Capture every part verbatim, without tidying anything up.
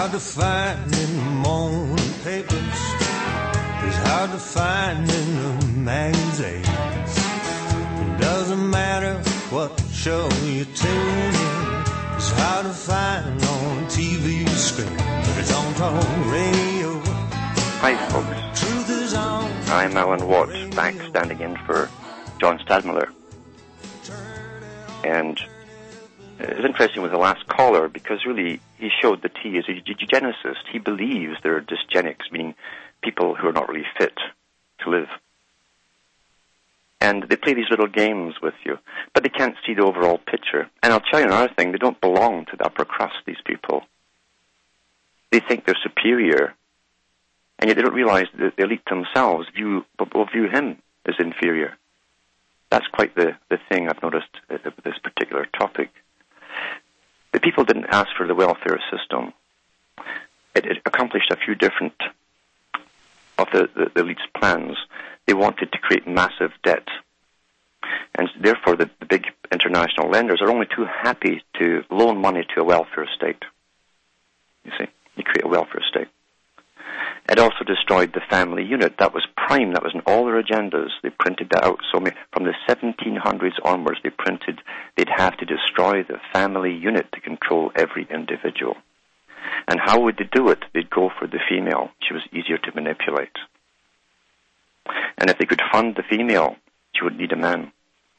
hard to find in the morning papers. It's hard to find in the magazines. It doesn't matter what show you tune in. It's hard to find on T V screen, but it's on talk radio. Hi folks, Truth is on. I'm Alan Watt, back standing in for John Stadmiller. And it's interesting with the last caller because really he showed that he is a eugenicist. He believes there are dysgenics, meaning people who are not really fit to live. And they play these little games with you, but they can't see the overall picture. And I'll tell you another thing, they don't belong to the upper crust, these people. They think they're superior, and yet they don't realize that the elite themselves view, will view him as inferior. That's quite the, the thing I've noticed with this particular topic. The people didn't ask for the welfare system. It, it accomplished a few different of the, the, the elite's plans. They wanted to create massive debt. And therefore the, the big international lenders are only too happy to loan money to a welfare state. You see, you create a welfare state. It also destroyed the family unit. That was prime. That was in all their agendas. They printed that out. So from the seventeen hundreds onwards, they printed they'd have to destroy the family unit to control every individual. And how would they do it? They'd go for the female. She was easier to manipulate. And if they could fund the female, she would need a man.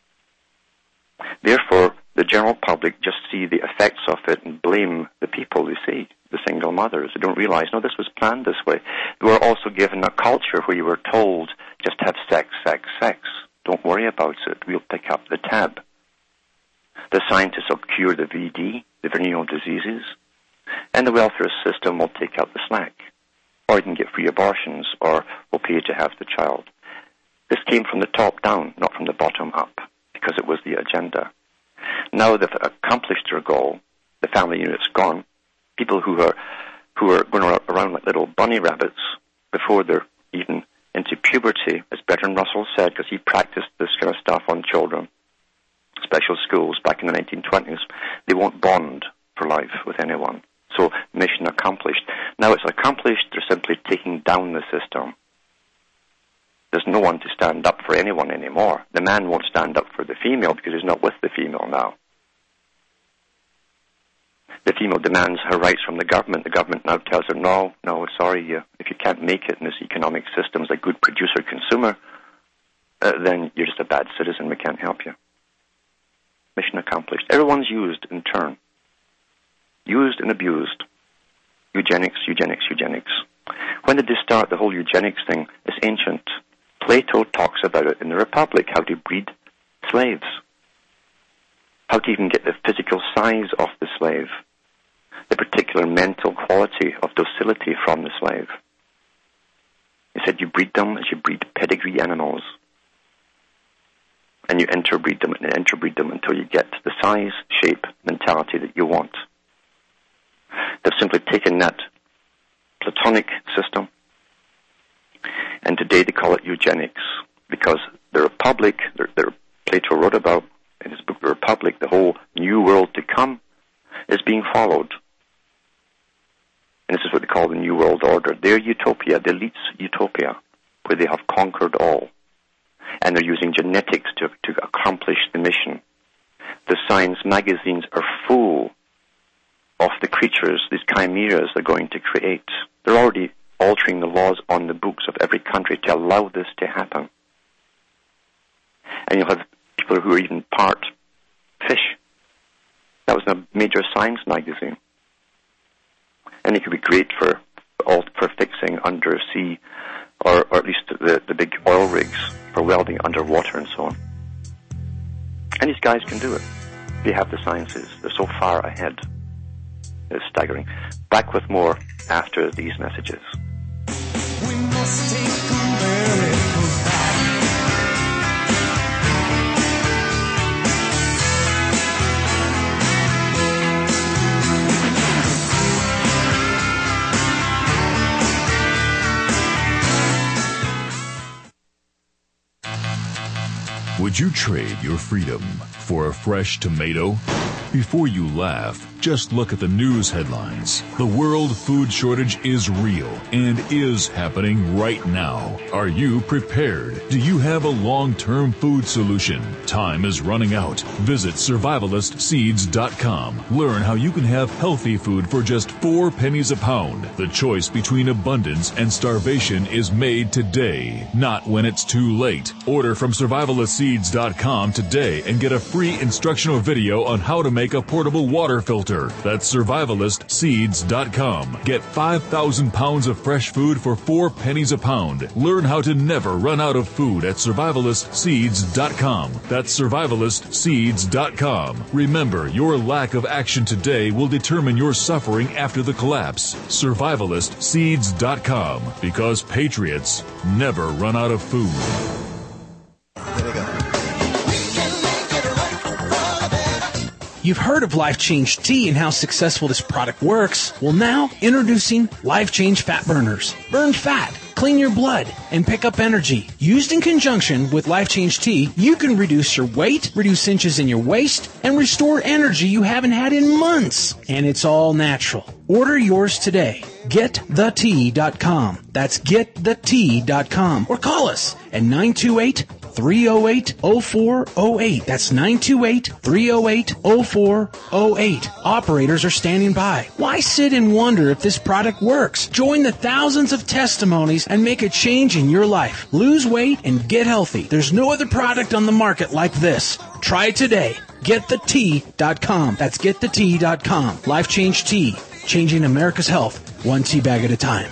Therefore, the general public just see the effects of it and blame the people they see, the single mothers. They don't realize, no, this was planned this way. They were also given a culture where you were told, just have sex, sex, sex. Don't worry about it. We'll pick up the tab. The scientists will cure the V D, the venereal diseases, and the welfare system will take out the slack. Or you can get free abortions, or we'll pay you to have the child. This came from the top down, not from the bottom up, because it was the agenda. Now they've accomplished their goal. The family unit's gone. People who are who are going around like little bunny rabbits before they're even into puberty, as Bertrand Russell said, because he practiced this kind of stuff on children, special schools back in the nineteen twenties. They won't bond for life with anyone. So mission accomplished. Now it's accomplished, they're simply taking down the system. There's no one to stand up for anyone anymore. The man won't stand up for the female because he's not with the female now. The female demands her rights from the government. The government now tells her, no, no, sorry, you, if you can't make it in this economic system as a good producer-consumer, uh, then you're just a bad citizen, we can't help you. Mission accomplished. Everyone's used in turn. Used and abused. Eugenics, eugenics, eugenics. When did they start the whole eugenics thing? It's ancient. Plato talks about it in the Republic, how to breed slaves. How to even get the physical size of the slave. The particular mental quality of docility from the slave. He said you breed them as you breed pedigree animals. And you interbreed them and interbreed them until you get the size, shape, mentality that you want. They've simply taken that Platonic system, and today they call it eugenics, because the Republic, that Plato wrote about in his book The Republic, the whole new world to come, is being followed. And this is what they call the New World Order. Their utopia, the elite's utopia, where they have conquered all. And they're using genetics to, to accomplish the mission. The science magazines are full of the creatures, these chimeras they're going to create. They're already altering the laws on the books of every country to allow this to happen. And you'll have people who are even part fish. That was a major science magazine. And it could be great for all for fixing undersea, or, or at least the, the big oil rigs for welding underwater and so on. And these guys can do it. They have the sciences. They're so far ahead. It's staggering. Back with more after these messages. We must take America back. Would you trade your freedom for a fresh tomato? Before you laugh, Just look at the news headlines. The world food shortage is real and is happening right now. Are you prepared? Do you have a long-term food solution? Time is running out. Visit survivalist seeds dot com. Learn how you can have healthy food for just four pennies a pound. The choice between abundance and starvation is made today, not when it's too late. Order from survivalist seeds dot com today and get a free instructional video on how to make a portable water filter. That's survivalist seeds dot com. Get five thousand pounds of fresh food for four pennies a pound. Learn how to never run out of food at survivalist seeds dot com. That's survivalist seeds dot com. Remember, your lack of action today will determine your suffering after the collapse. survivalist seeds dot com. Because patriots never run out of food. There we go. You've heard of Life Change Tea and how successful this product works. Well, now, introducing Life Change Fat Burners. Burn fat, clean your blood, and pick up energy. Used in conjunction with Life Change Tea, you can reduce your weight, reduce inches in your waist, and restore energy you haven't had in months. And it's all natural. Order yours today. get the tea dot com. That's get the tea dot com. Or call us at nine two eight, three oh eight, oh four oh eight. That's nine two eight, three oh eight, oh four oh eight. Operators are standing by. Why sit and wonder if this product works? Join the thousands of testimonies and make a change in your life. Lose weight and get healthy. There's no other product on the market like this. Try it today. get the tea dot com. That's get the tea dot com. Life Change Tea. Changing America's health, one tea bag at a time.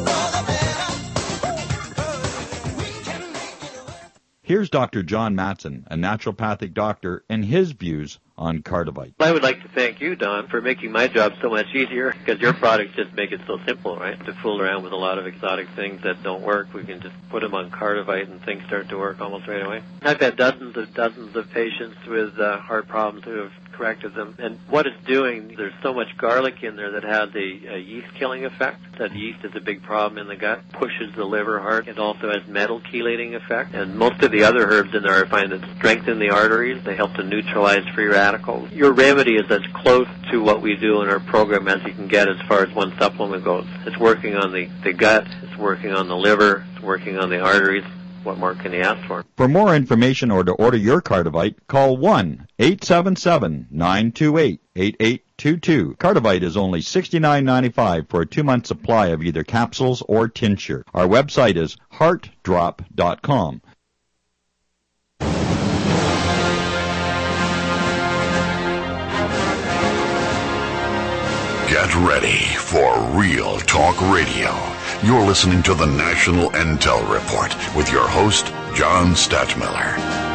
Here's Doctor John Matson, a naturopathic doctor, and his views on Cardivite. I would like to thank you, Don, for making my job so much easier, because your products just make it so simple, right? To fool around with a lot of exotic things that don't work, we can just put them on Cardivite and things start to work almost right away. I've had dozens of dozens of patients with uh, heart problems who have corrected them, and what it's doing, there's so much garlic in there that has a, a yeast-killing effect. That yeast is a big problem in the gut, pushes the liver hard. It also has metal chelating effect, and most of the other herbs in there I find that strengthen the arteries. They help to neutralize free radicals. Your remedy is as close to what we do in our program as you can get as far as one supplement goes. It's working on the, the gut, it's working on the liver, it's working on the arteries. What more can you ask for? For more information or to order your Cardivite, call one eight seven seven, nine two eight, eight eight two two. Cardivite is only sixty-nine ninety-five for a two-month supply of either capsules or tincture. Our website is heart drop dot com. Get ready for Real Talk Radio. You're listening to the National Intel Report with your host, John Stadtmiller.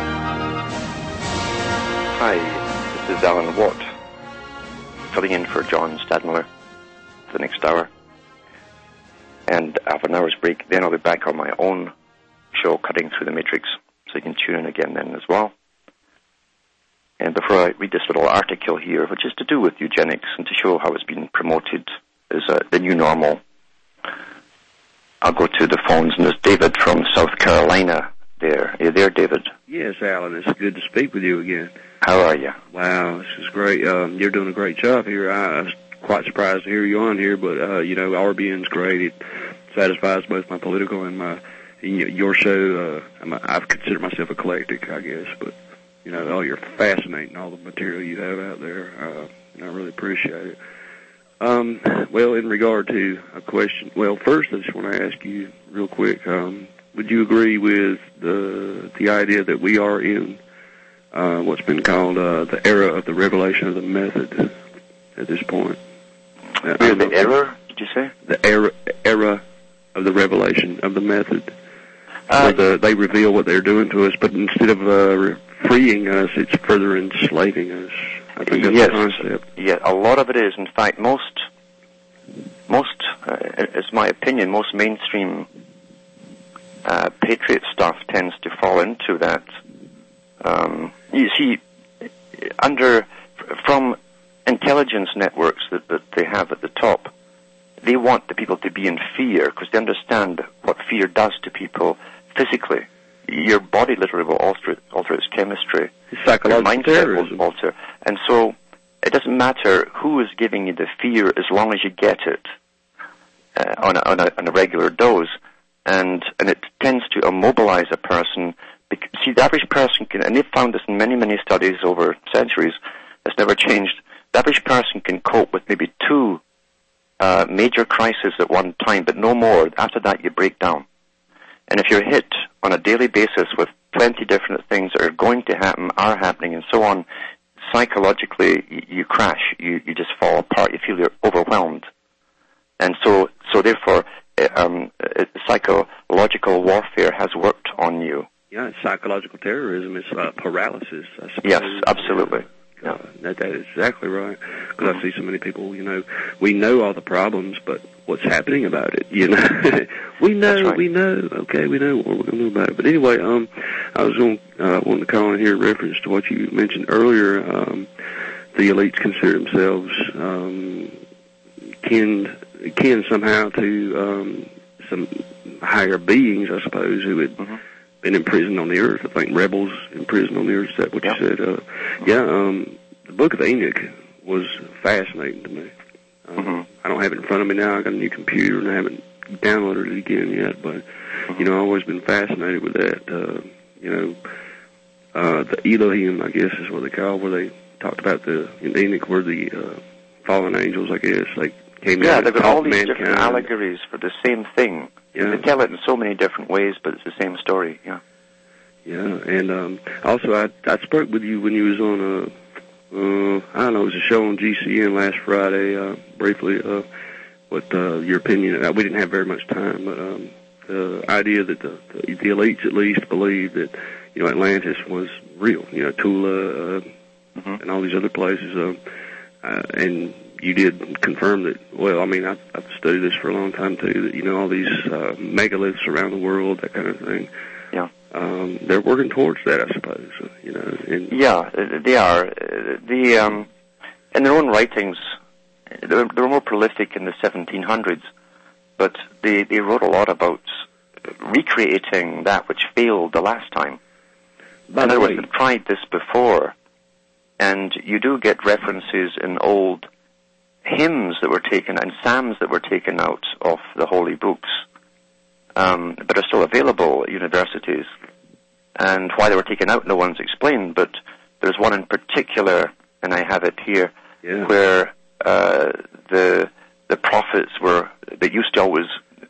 Hi, this is Alan Watt, filling in for John Stadtmiller for the next hour. And after an hour's break, then I'll be back on my own show, Cutting Through the Matrix, so you can tune in again then as well. And before I read this little article here, which is to do with eugenics and to show how it's been promoted as uh, the new normal, I'll go to the phones, and there's David from South Carolina there. Are you there, David? Yes, Alan. It's good to speak with you again. How are you? Wow, this is great. Um, you're doing a great job here. I was quite surprised to hear you on here, but, uh, you know, R B N's great. It satisfies both my political and my your show. Uh, I'm a, I've considered myself eclectic, I guess, but, you know, oh, you're fascinating, all the material you have out there. Uh, and I really appreciate it. Um, well, in regard to a question, well, first I just want to ask you real quick, um, would you agree with the the idea that we are in uh, what's been called uh, the era of the revelation of the method at this point? Uh, the the era, did you say? The era era of the revelation of the method. Uh, where the, they reveal what they're doing to us, but instead of uh, freeing us, it's further enslaving us. I think that's yes, the concept. Yeah, a lot of it is. In fact, most, most, uh, it's my opinion, most mainstream uh, patriot stuff tends to fall into that. Um, you see, under from intelligence networks that, that they have at the top, they want the people to be in fear because they understand what fear does to people physically. Your body literally will alter, alter its chemistry. It's psychological Your mindset terrorism. will alter. And so it doesn't matter who is giving you the fear as long as you get it uh, on, a, on, a, on a regular dose. And, and it tends to immobilize a person. Because, see, the average person can, and they've found this in many, many studies over centuries, it's never changed. The average person can cope with maybe two uh, major crises at one time, but no more. After that, you break down. And if you're hit on a daily basis with twenty different things that are going to happen, are happening, and so on, psychologically, you, you crash. You, you just fall apart. You feel you're overwhelmed. And so, so therefore, um, psychological warfare has worked on you. Yeah, it's psychological terrorism. It's uh, paralysis, I suppose. Yes, absolutely. Yeah. Uh, that, that is exactly right. Because mm-hmm. I see so many people, you know, we know all the problems, but what's happening about it, you know? we know, right. we know, okay, we know what we're going to do about it. But anyway, um, I was going uh, wanting to call in here in reference to what you mentioned earlier. Um, the elites consider themselves um, kin, kin somehow to um, some higher beings, I suppose, who would... Mm-hmm. been imprisoned on the earth. I think rebels imprisoned on the earth. Is that what yep. you said? Uh, yeah, um, the Book of Enoch was fascinating to me. Um, mm-hmm. I don't have it in front of me now. I got a new computer and I haven't downloaded it again yet. But mm-hmm. you know, I've always been fascinated with that. Uh, you know, uh, the Elohim, I guess, is what they call where they talked about the in Enoch were the uh, fallen angels. I guess they came yeah, out. Yeah, they've got all these mankind. different allegories for the same thing. Yeah. They tell it in so many different ways, but it's the same story. Yeah. Yeah, and um, also I I spoke with you when you was on a uh, I don't know it was a show on G C N last Friday uh, briefly. Uh, what uh, your opinion? Uh, we didn't have very much time, but um, the idea that the, the the elites at least believe that you know Atlantis was real. You know Tula uh, mm-hmm. and all these other places, uh, uh, and you did confirm that. Well, I mean, I've, I've studied this for a long time too. That you know all these uh, megaliths around the world, that kind of thing. Yeah, um, they're working towards that, I suppose. You know. And yeah, they are. The um, in their own writings, they were, they were more prolific in the seventeen hundreds, but they they wrote a lot about recreating that which failed the last time. By in the other way, words, they've tried this before, and you do get references in old hymns that were taken and psalms that were taken out of the holy books, um, but are still available at universities. And why they were taken out, no one's explained. But there's one in particular, and I have it here, yeah. where uh, the the prophets were that used to always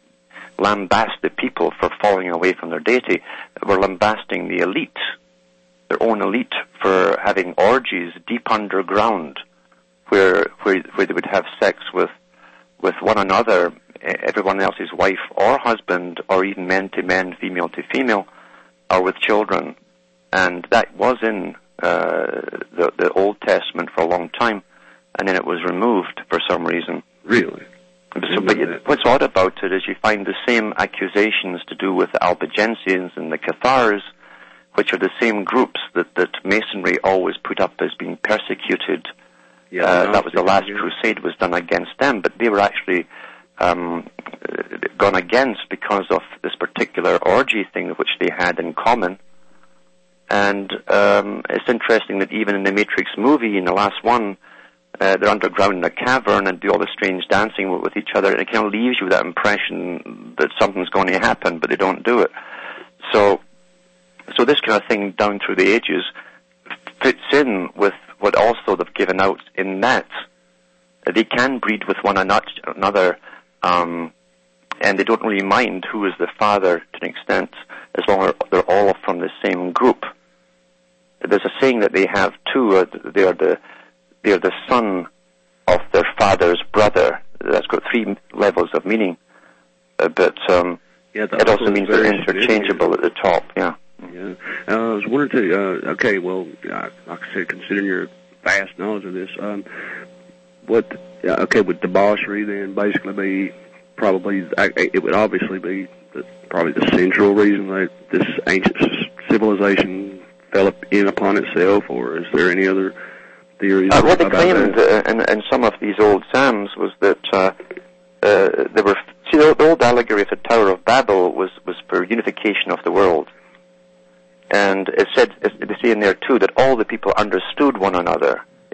lambast the people for falling away from their deity, were lambasting the elite, their own elite, for having orgies deep underground, where where where they would have sex with with one another, everyone else's wife or husband, or even men to men, female to female, or with children. And that was in uh, the the Old Testament for a long time, and then it was removed for some reason. Really? So, but you, what's odd about it is you find the same accusations to do with the Albigensians and the Cathars, which are the same groups that, that Masonry always put up as being persecuted. Yeah, uh, that was the last yeah. crusade was done against them, but they were actually um, gone against because of this particular orgy thing which they had in common. And um, it's interesting that even in the Matrix movie, in the last one, uh, they're underground in a cavern and do all the strange dancing with, with each other, and it kind of leaves you with that impression that something's going to happen, but they don't do it. So, so this kind of thing down through the ages fits in with what also they've given out in that they can breed with one another, um, and they don't really mind who is the father to an extent, as long as they're all from the same group. There's a saying that they have too. Uh, they are the they are the son of their father's brother. That's got three levels of meaning, uh, but um, yeah, it also means they're interchangeable at the top. Yeah. Yeah, uh, I was wondering too. Uh, okay, well, uh, like I said, considering your vast knowledge of this, um, what? Uh, okay, would debauchery then basically be probably? I, it would obviously be the, probably the central reason that this ancient civilization fell in upon itself, or is there any other theories? Uh, what they claimed uh, in, in some of these old psalms was that uh, uh, there were. See, the, the old allegory of the Tower of Babel was was for unification of the world. And it said, they say in there too, that all the people understood one another.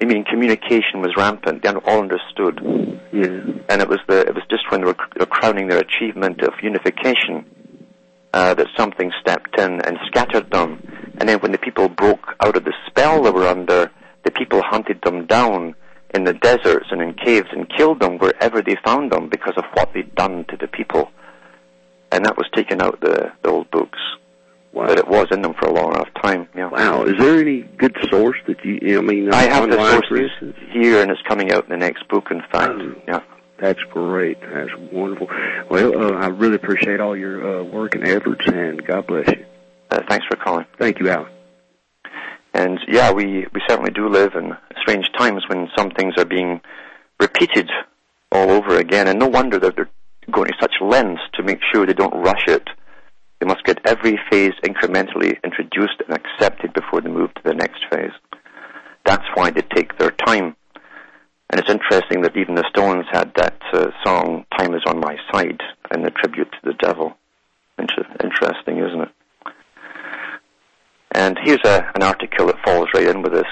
I mean, communication was rampant. They all understood. Yeah. And it was the it was just when they were cr- crowning their achievement of unification uh, that something stepped in and scattered them. And then when the people broke out of the spell they were under, the people hunted them down in the deserts and in caves and killed them wherever they found them because of what they'd done to the people. And that was taken out the, the old books. Wow. But it was in them for a long enough time. Yeah. Wow. Is there any good source that you, you know, I mean, I have the online, sources here, and it's coming out in the next book, in fact. Oh, yeah. That's great. That's wonderful. Well, uh, I really appreciate all your uh, work and efforts, and God bless you. Uh, thanks for calling. Thank you, Alan. And, yeah, we, we certainly do live in strange times when some things are being repeated all over again, and no wonder that they're going to such lengths to make sure they don't rush it. They must get every phase incrementally introduced and accepted before they move to the next phase. That's why they take their time. And it's interesting that even the Stones had that uh, song, Time Is On My Side, in the tribute to the devil. Inter- interesting, isn't it? And here's a, an article that falls right in with this,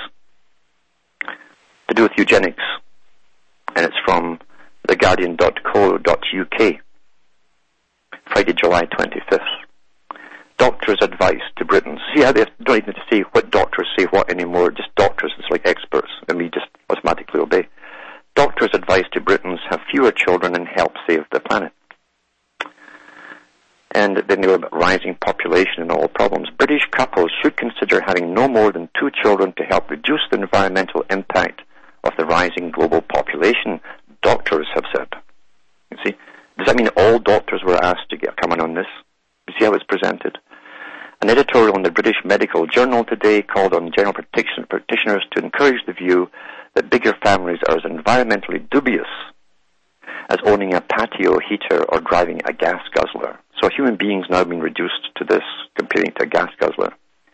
to do with eugenics. And it's from the guardian dot co dot U K, Friday, July twenty-fifth. Doctors' advice to Britons. See how they don't even have to say what doctors say what anymore, just doctors, it's like experts, and we just automatically obey. Doctors' advice to Britons: have fewer children and help save the planet. And then they were about rising population and all problems. British couples should consider having no more than two children to help reduce the environmental impact of the rising global population, doctors have said. You see, does that mean all doctors were asked to get coming on this? You see how it's presented? An editorial in the British Medical Journal today called on general practitioners to encourage the view that bigger families are as environmentally dubious as owning a patio heater or driving a gas guzzler. So human beings now being reduced to this, comparing to a gas guzzler.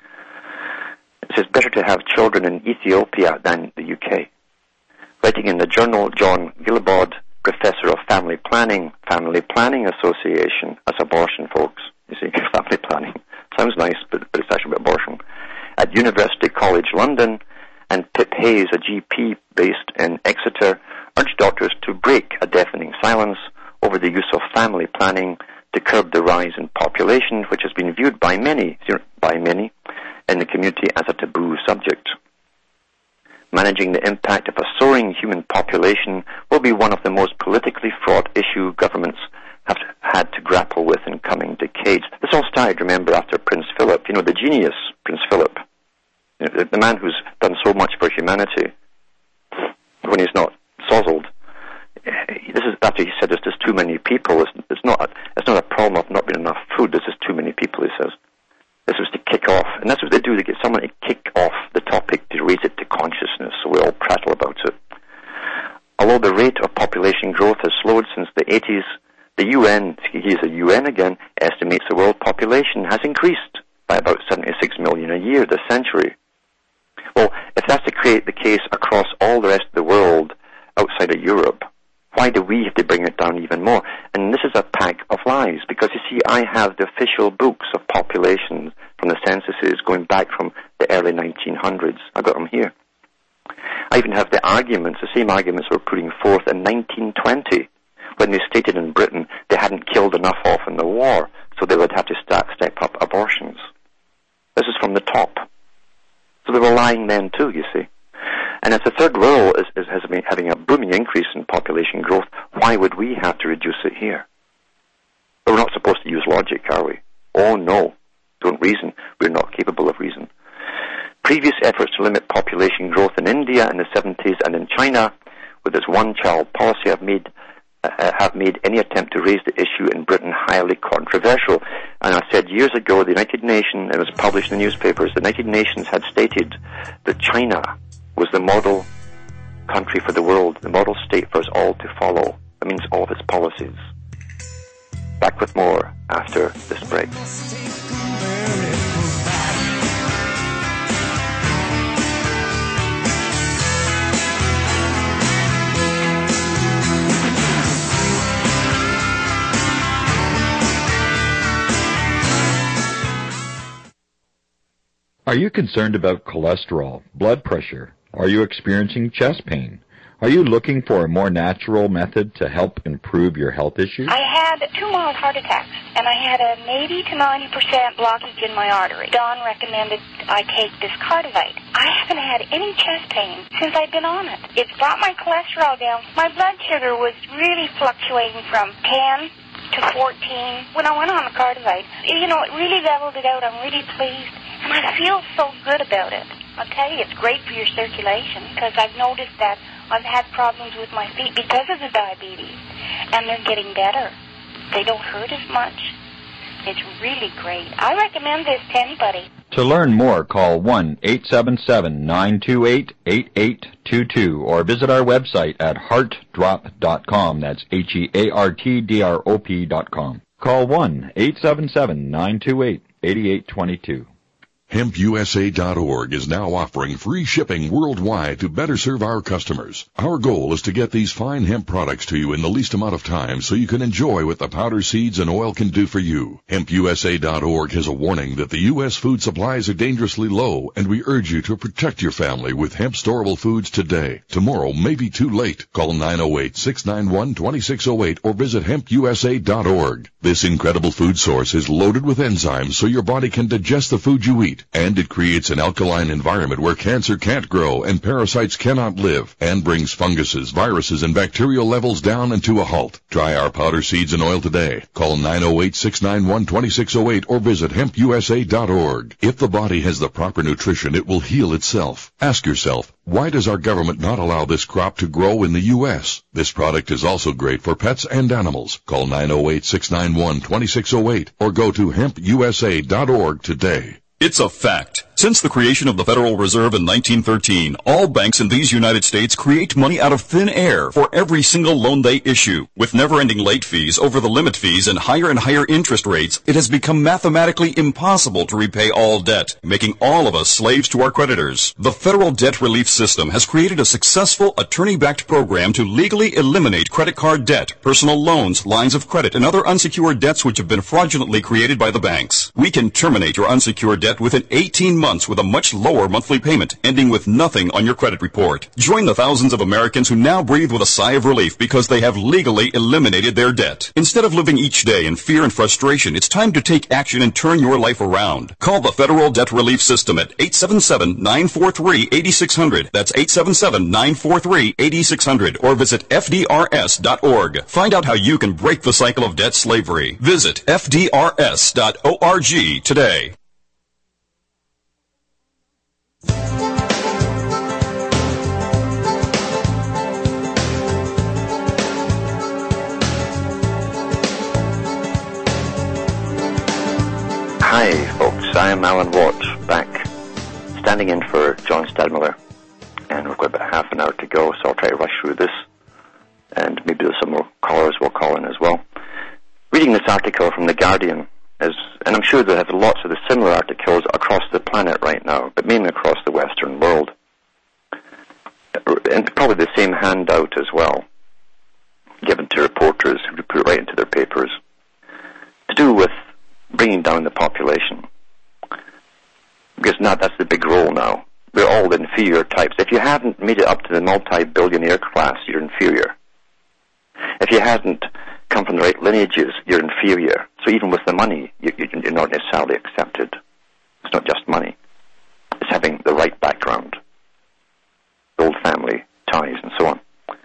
It says better to have children in Ethiopia than the U K. Writing in the journal, John Gillibaud, professor of family planning, Family Planning Association, that's abortion, folks. You see, family planning. Sounds nice, but, but it's actually about abortion. At University College London, and Pip Hayes, a G P based in Exeter, urged doctors to break a deafening silence over the use of family planning to curb the rise in population, which has been viewed by many, by many in the community as a taboo subject. Managing the impact of a soaring human population will be one of the most politically fraught issues governments have had to grapple with in coming decades. This all started, remember, after Prince Philip, you know, the genius Prince Philip, you know, the, the man who's done so much for humanity when he's not sozzled. This is after he said there's just too many people. It's, it's not a, it's not a problem of not being enough food. There's just too many people, he says. This was to kick off, and that's what they do. They get someone to kick off the topic, to raise it to consciousness, so we all prattle about it. Although the rate of population growth has slowed since the eighties, the U N, here's the U N again, estimates the world population has increased by about seventy-six million a year this century. Well, if that's to create the case across all the rest of the world outside of Europe, why do we have to bring it down even more? And this is a pack of lies, because you see, I have the official books of populations from the censuses going back from the early nineteen hundreds. I've got them here. I even have the arguments, the same arguments were putting forth in nineteen twenty, when they stated in Britain they hadn't killed enough off in the war, so they would have to start, step up abortions. This is from the top. So they were lying then too, you see. And if the third world is, is, has been having a booming increase in population growth, why would we have to reduce it here? But we're not supposed to use logic, are we? Oh no, don't reason. We're not capable of reason. Previous efforts to limit population growth in India in the seventies and in China with its one-child policy have made uh, have made any attempt to raise the issue in Britain highly controversial. And I said years ago, the United Nations, it was published in the newspapers, the United Nations had stated that China was the model country for the world, the model state for us all to follow. That means all of its policies. Back with more after this break. Are you concerned about cholesterol, blood pressure, Are you experiencing chest pain? Are you looking for a more natural method to help improve your health issues? I had two mild heart attacks, and I had an eighty to ninety percent blockage in my artery. Don recommended I take this Cardivite. I haven't had any chest pain since I've been on it. It's brought my cholesterol down. My blood sugar was really fluctuating from ten to fourteen. When I went on the Cardivite, you know, it really leveled it out. I'm really pleased, and I feel so good about it. I'll tell you, it's great for your circulation, because I've noticed that I've had problems with my feet because of the diabetes, and they're getting better. They don't hurt as much. It's really great. I recommend this to anybody. To learn more, call one eight seven seven, nine two eight, eight eight two two or visit our website at heart drop dot com. That's H E A R T D R O P dot com. Call one eight seven seven, nine two eight, eight eight two two. hemp U S A dot org is now offering free shipping worldwide to better serve our customers. Our goal is to get these fine hemp products to you in the least amount of time so you can enjoy what the powder, seeds, and oil can do for you. hemp U S A dot org has a warning that the U S food supplies are dangerously low, and we urge you to protect your family with hemp storable foods today. Tomorrow may be too late. Call nine oh eight, six nine one, two six oh eight or visit hemp U S A dot org. This incredible food source is loaded with enzymes so your body can digest the food you eat. And it creates an alkaline environment where cancer can't grow and parasites cannot live, and brings funguses, viruses, and bacterial levels down and to a halt. Try our powder, seeds, and oil today. Call nine oh eight, six nine one, two six oh eight or visit hemp U S A dot org. If the body has the proper nutrition, it will heal itself. Ask yourself, why does our government not allow this crop to grow in the U S? This product is also great for pets and animals. Call nine oh eight, six nine one, two six oh eight or go to hemp U S A dot org today. It's a fact. Since the creation of the Federal Reserve in nineteen thirteen, all banks in these United States create money out of thin air for every single loan they issue. With never-ending late fees, over the limit fees, and higher and higher interest rates, it has become mathematically impossible to repay all debt, making all of us slaves to our creditors. The Federal Debt Relief System has created a successful attorney-backed program to legally eliminate credit card debt, personal loans, lines of credit, and other unsecured debts which have been fraudulently created by the banks. We can terminate your unsecured debt within eighteen months with a much lower monthly payment, ending with nothing on your credit report. Join the thousands of Americans who now breathe with a sigh of relief because they have legally eliminated their debt. Instead of living each day in fear and frustration, it's time to take action and turn your life around. Call the Federal Debt Relief System at eight seven seven, nine four three, eight six zero zero. That's eight seven seven, nine four three, eight six zero zero or visit F D R S dot org. Find out how you can break the cycle of debt slavery. Visit F D R S dot org today. Hi, folks. I am Alan Watt, back standing in for John Stadmiller. And we've got about half an hour to go, so I'll try to rush through this. And maybe there's some more callers we'll call in as well. Reading this article from The Guardian, is, and I'm sure they have lots of the similar articles across the planet right now, but mainly across the Western world. And probably the same handout as well, given to reporters who put it right into their papers, to do with bringing down the population. Because now that's the big role now. We're all inferior types. If you haven't made it up to the multi-billionaire class, you're inferior. If you hadn't come from the right lineages, you're inferior. So even with the money, you're not necessarily accepted. It's not just money. It's having the right background, old family ties, and so on.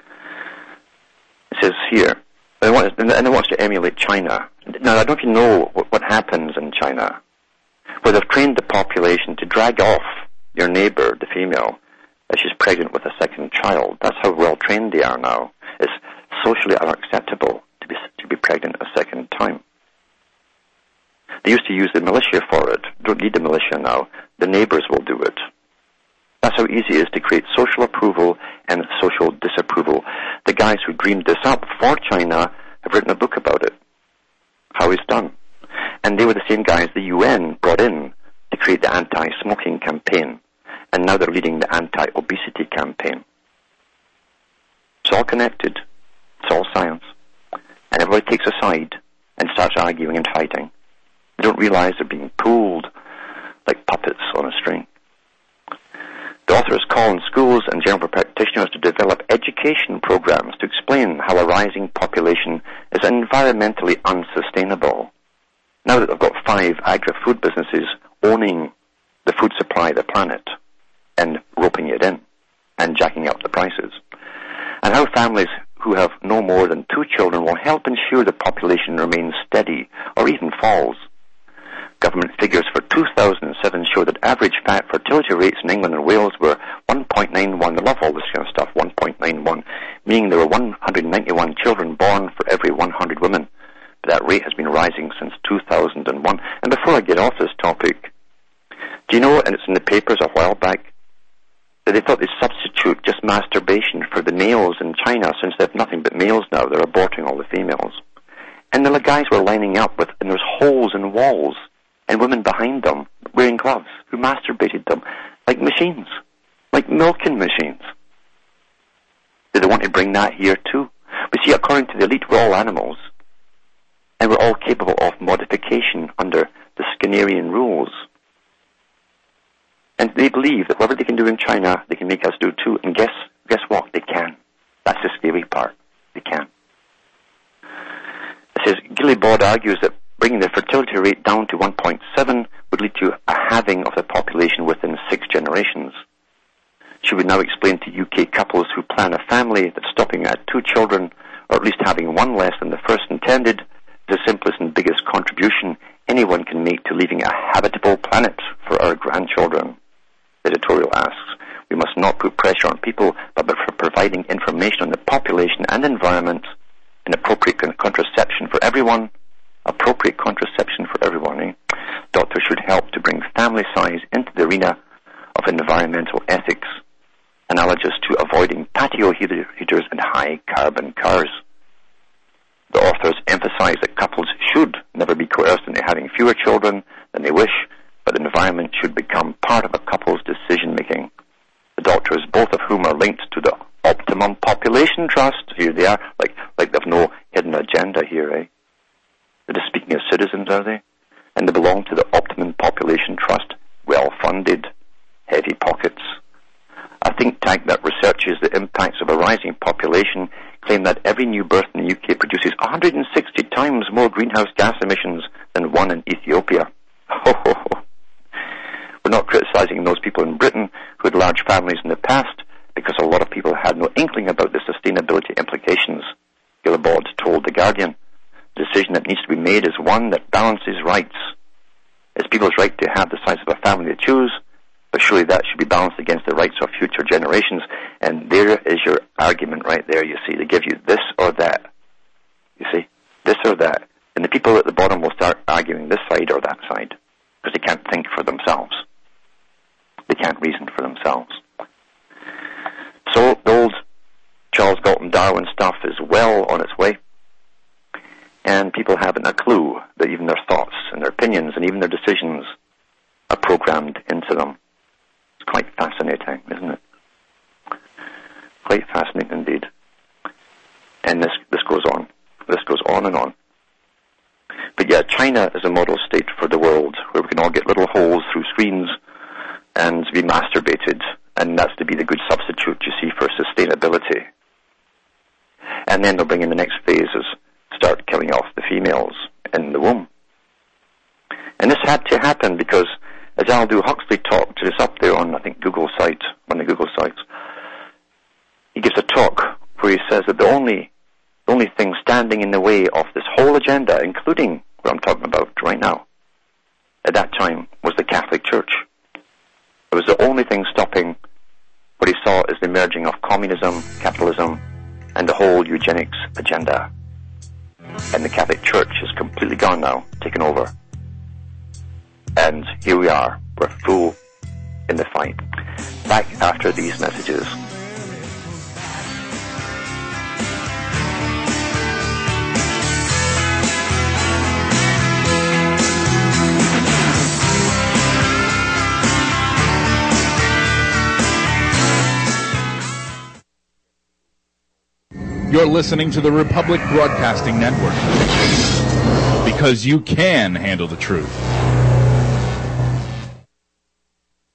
It says here, and it wants to emulate China. Now, I don't know if you know what, what happens in China, where they've trained the population to drag off your neighbor, the female, if she's pregnant with a second child. That's how well trained they are now. It's socially unacceptable to be to be pregnant a second time. They used to use the militia for it. Don't need the militia now. The neighbors will do it. That's how easy it is to create social approval and social disapproval. The guys who dreamed this up for China have written a book about it, how it's done. And they were the same guys the U N brought in to create the anti-smoking campaign. And now they're leading the anti-obesity campaign. It's all connected. It's all science. And everybody takes a side and starts arguing and fighting. They don't realize they're being pulled like puppets on a string. The author authors call on schools and general practitioners to develop education programs to explain how a rising population is environmentally unsustainable. Now that they've got five agri-food businesses owning the food supply of the planet and roping it in and jacking up the prices, and how families who have no more than two children will help ensure the population remains steady or even falls. Government figures for two thousand seven show that average fat fertility rates in England and Wales were one point nine one. I love all this kind of stuff, one point nine one, meaning there were one hundred ninety-one children born for every one hundred women. But that rate has been rising since two thousand one. And before I get off this topic, do you know, and it's in the papers a while back, that they thought they'd substitute just masturbation for the males in China, since they have nothing but males now. They're aborting all the females. And the guys were lining up with, and there's holes in walls, and women behind them wearing gloves who masturbated them like machines, like milking machines. Do they want to bring that here too? We see, according to the elite, we're all animals, and we're all capable of modification under the Skinnerian rules. And they believe that whatever they can do in China, they can make us do too. And guess guess what? They can. That's the scary part. They can. It says, Gillibaud argues that bringing the fertility rate down to one point seven would lead to a halving of the population within six generations. She would now explain to U K couples who plan a family that stopping at two children, or at least having one less than the first intended, is the simplest and biggest contribution anyone can make to leaving a habitable planet for our grandchildren. The editorial asks, we must not put pressure on people, but for providing information on the population and environment, and appropriate contraception for everyone, appropriate contraception for everyone. Eh? Doctors should help to bring family size into the arena of environmental ethics, analogous to avoiding patio heaters and high-carbon cars. The authors emphasize that couples should never be coerced into having fewer children than they wish, but the environment should become part of a couple's decision-making. The doctors, both of whom are linked to the Optimum Population Trust, here they are, like like they've no hidden agenda here, eh? They're just speaking as citizens, are they? And they belong to the Optimum Population Trust, well-funded, heavy pockets. A think tank that researches the impacts of a rising population claim that every new birth in the U K produces one hundred sixty times more greenhouse gas emissions than one in Ethiopia. We're not criticizing those people in Britain who had large families in the past, because a lot of people had no inkling about the sustainability implications, Gillibaud told The Guardian. The decision that needs to be made is one that balances rights. It's people's right to have the size of a family they choose, but surely that should be balanced against the rights of future generations. And there is your argument right there, you see. They give you this or that. You see, this or that. And the people at the bottom will start arguing this side or that side, because they can't think for themselves. They can't reason for themselves. So the old Charles Galton Darwin stuff is well on its way, and people haven't a clue that even their thoughts and their opinions and even their decisions are programmed into them. It's quite fascinating, isn't it? Quite fascinating indeed. And this this goes on. This goes on and on. But yeah, China is a model state for the world, where we can all get little holes through screens and be masturbated, and that's to be the good substitute, you see, for sustainability. And then they'll bring in the next phases, start killing off the females in the womb. And this had to happen because, as Aldous Huxley talked, it's up there on, I think, Google site, one of the Google sites, he gives a talk where he says that the only, the only thing standing in the way of this whole agenda, including what I'm talking about right now, at that time, was the Catholic Church. It was the only thing stopping what he saw as the merging of communism, capitalism, and the whole eugenics agenda. And the Catholic Church is completely gone now, taken over. And here we are, we're full in the fight. Back after these messages. You're listening to the Republic Broadcasting Network, because you can handle the truth.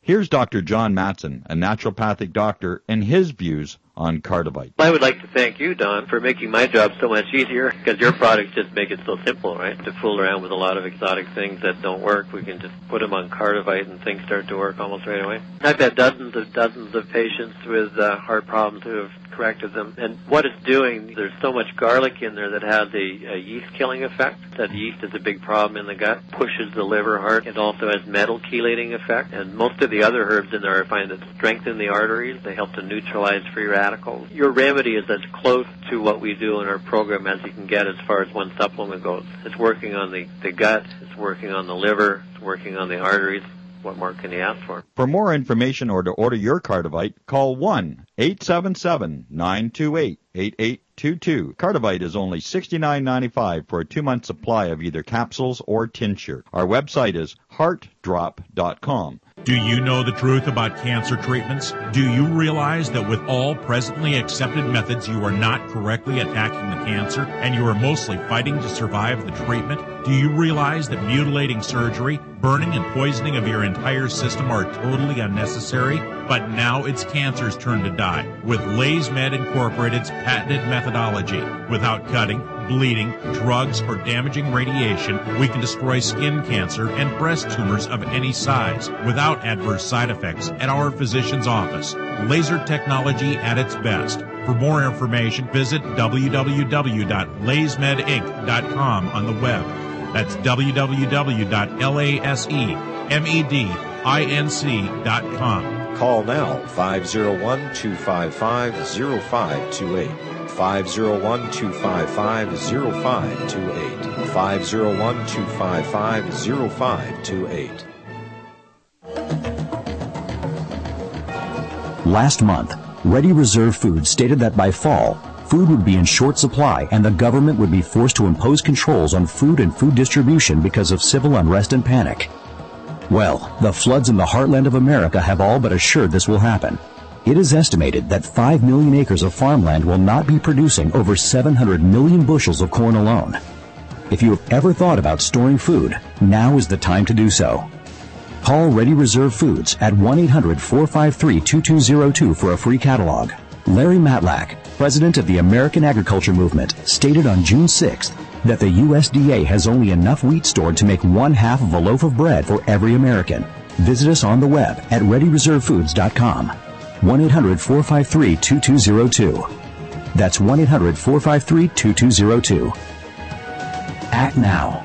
Here's Doctor John Matson, a naturopathic doctor, and his views on Cardivite. I would like to thank you, Don, for making my job so much easier, because your products just make it so simple, right? To fool around with a lot of exotic things that don't work, we can just put them on Cardivite and things start to work almost right away. I've had dozens of dozens of patients with uh, heart problems who have corrected them. And what it's doing, there's so much garlic in there that has a, a yeast-killing effect. That yeast is a big problem in the gut, pushes the liver hard. It also has metal chelating effect. And most of the other herbs in there I find that strengthen the arteries. They help to neutralize free radicals. Your remedy is as close to what we do in our program as you can get as far as one supplement goes. It's working on the, the gut, it's working on the liver, it's working on the arteries. What more can you ask for? For more information or to order your Cardivite, call one eight seven seven, nine two eight, eight eight two two. Cardivite is only sixty-nine ninety-five for a two-month supply of either capsules or tincture. Our website is heart drop dot com. Do you know the truth about cancer treatments? Do you realize that with all presently accepted methods, you are not correctly attacking the cancer and you are mostly fighting to survive the treatment? Do you realize that mutilating surgery, burning and poisoning of your entire system are totally unnecessary? But now it's cancer's turn to die with LaysMed Incorporated's patented methodology. Without cutting, bleeding, drugs, or damaging radiation, we can destroy skin cancer and breast tumors of any size without adverse side effects at our physician's office. Laser technology at its best. For more information, visit w w w dot lays med inc dot com on the web. That's w w w dot lays med inc dot com. Call now, five oh one, two five five, oh five two eight. five oh one, two five five, oh five two eight. five oh one, two five five, oh five two eight. Last month, Ready Reserve Foods stated that by fall, food would be in short supply and the government would be forced to impose controls on food and food distribution because of civil unrest and panic. Well, the floods in the heartland of America have all but assured this will happen. It is estimated that five million acres of farmland will not be producing over seven hundred million bushels of corn alone. If you have ever thought about storing food, now is the time to do so. Call Ready Reserve Foods at one eight hundred, four five three, two two zero two for a free catalog. Larry Matlack, president of the American Agriculture Movement, stated on June sixth that the U S D A has only enough wheat stored to make one half of a loaf of bread for every American. Visit us on the web at ready reserve foods dot com. one eight hundred, four five three, two two zero two. That's one eight hundred, four five three, two two zero two. Act now.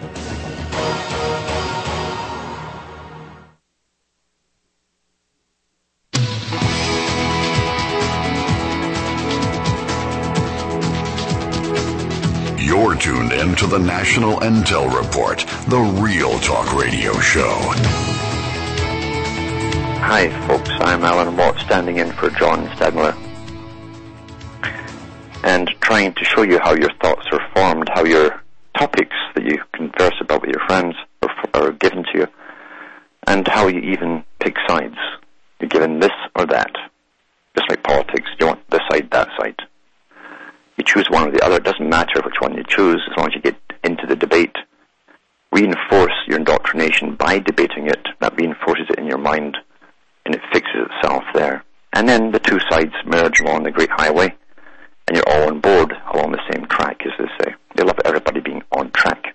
You're tuned in to the National Intel Report, the Real Talk Radio Show. Hi, folks. I'm Alan Watt, standing in for John Stadler, and trying to show you how your thoughts are formed, how your topics that you converse about with your friends are, are given to you, and how you even pick sides. You're given this or that. Just like politics, you want this side, that side. You choose one or the other. It doesn't matter which one you choose as long as you get into the debate. Reinforce your indoctrination by debating it. That reinforces it in your mind, and it fixes itself there. And then the two sides merge along the great highway, and you're all on board along the same track, as they say. They love everybody being on track.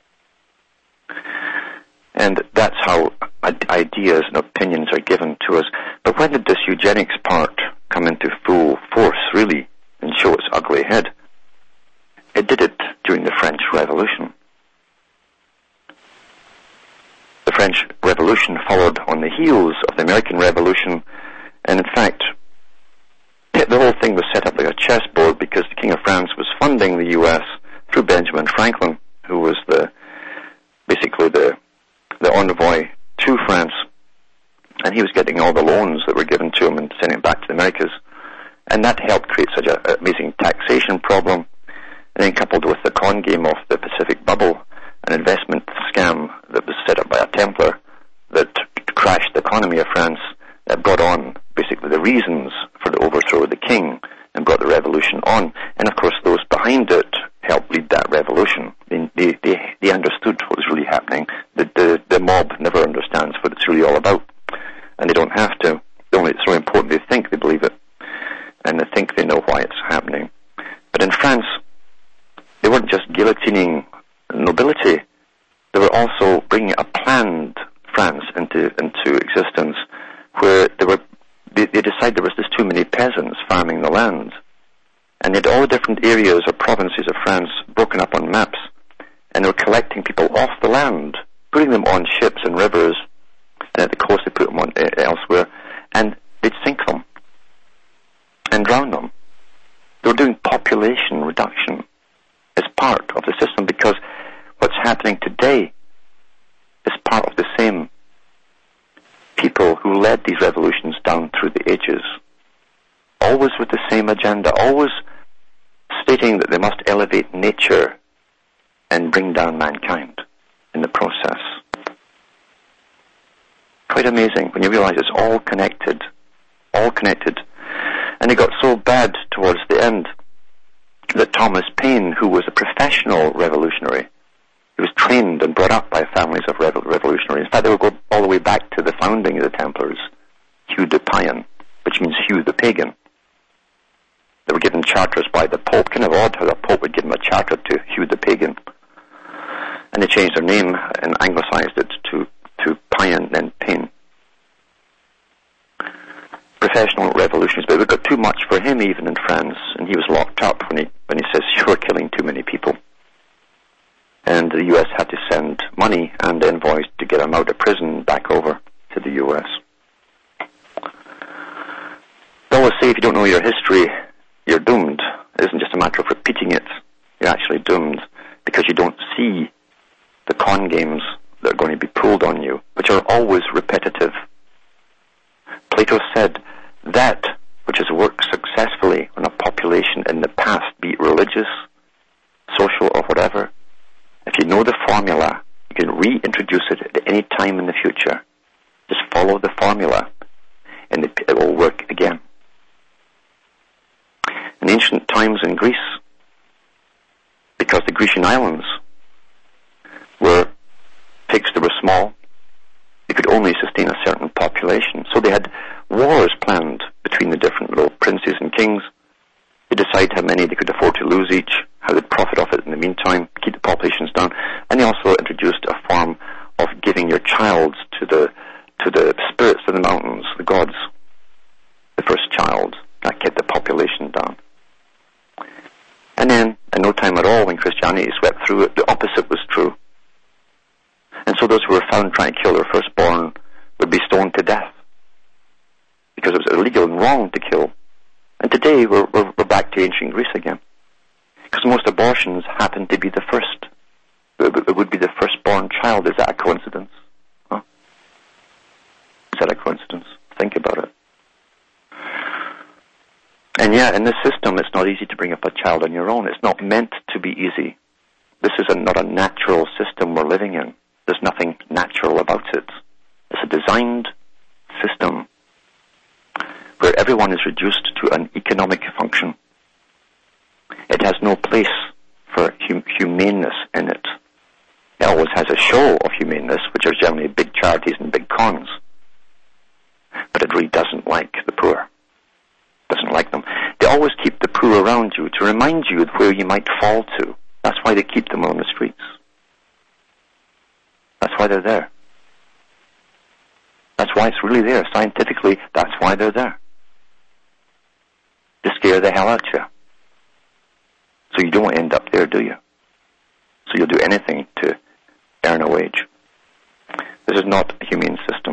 And that's how ideas and opinions are given to us. But when did this eugenics part come into full force, really, and show its ugly head? It did it during the French Revolution. The French Revolution followed on the heels of the American Revolution, and in fact, the whole thing was set up like a chessboard because the King of France was funding the U S through Benjamin Franklin, who was the basically the the envoy to France, and he was getting all the loans that were given to him and sending it back to the Americas. And that helped create such an amazing taxation problem. And then coupled with the con game of the Pacific Bubble, an investment scam that was set up by a Templar that crashed the economy of France, that brought on basically the reasons for the overthrow of the king and brought the revolution on. And of course those behind it helped lead that revolution. They, they, they, they understood what was really happening. The, the, the mob never understands what it's really all about. and they don't have to. Only it's so important they think they believe it, and they think they know why it's happening. But in France, they weren't just guillotining nobility, they were also bringing a planned France into into existence, where they were they, they decided there was just too many peasants farming the land, and they had all the different areas or provinces of France broken up on maps, and they were collecting people off the land, putting them on ships and rivers, and at the coast they put them on uh, elsewhere, and they'd sink them and drown them. They were doing population reduction as part of the system, because what's happening today is part of the same people who led these revolutions down through the ages, always with the same agenda, always stating that they must elevate nature and bring down mankind in the process. Quite amazing when you realize it's all connected, all connected. And it got so bad towards the end that Thomas Paine, who was a professional revolutionary, he was trained and brought up by families of revo- revolutionaries. In fact, they would go all the way back to the founding of the Templars, Hugh de Payen, which means Hugh the Pagan. They were given charters by the Pope. Kind of odd how the Pope would give them a charter to Hugh the Pagan. And they changed their name and anglicized it to, to Payen and Paine. Professional revolutionaries, but it got too much for him even in France, and he was locked up when he when he says, "You're killing too many people." And the U S had to send money and envoys to get him out of prison back over to the U S. They always say if you don't know your history, you're doomed. It isn't just a matter of repeating it. You're actually doomed because you don't see the con games that are going to be pulled on you, which are always repetitive. Plato said that which has worked successfully on a population in the past, be it religious, social, or whatever, if you know the formula, you can reintroduce it at any time in the future. Just follow the formula, and it, it will work again. In ancient times in Greece, because the Grecian islands were pigs that were small, they could only sustain a certain population. So they had wars planned between the different little princes and kings. They decide how many they could afford to lose each, how they'd profit off it in the meantime, keep the populations down. And they also introduced a form of giving your child to the to the spirits of the mountains, the gods, the first child. That kept the population down. And then, in no time at all, when Christianity swept through it, the opposite was true. And so those who were found trying to kill their firstborn would be stoned to death, because it was illegal and wrong to kill. And today we're, we're, we're back to ancient Greece again, because most abortions happen to be the first. It would be the firstborn child. Is that a coincidence? Huh? Is that a coincidence? Think about it. And yeah, in this system, it's not easy to bring up a child on your own. It's not meant to be easy. This is a, not a natural system we're living in. There's nothing natural about it. It's a designed system where everyone is reduced to an economic function. It has no place for hum- humaneness in it. It always has a show of humaneness, which are generally big charities and big cons. But it really doesn't like the poor. Doesn't like them. They always keep the poor around you to remind you of where you might fall to. That's why they keep them on the streets. That's why they're there. That's why it's really there. Scientifically, that's why they're there. To scare the hell out of you. So you don't end up there, do you? So you'll do anything to earn a wage. This is not a humane system.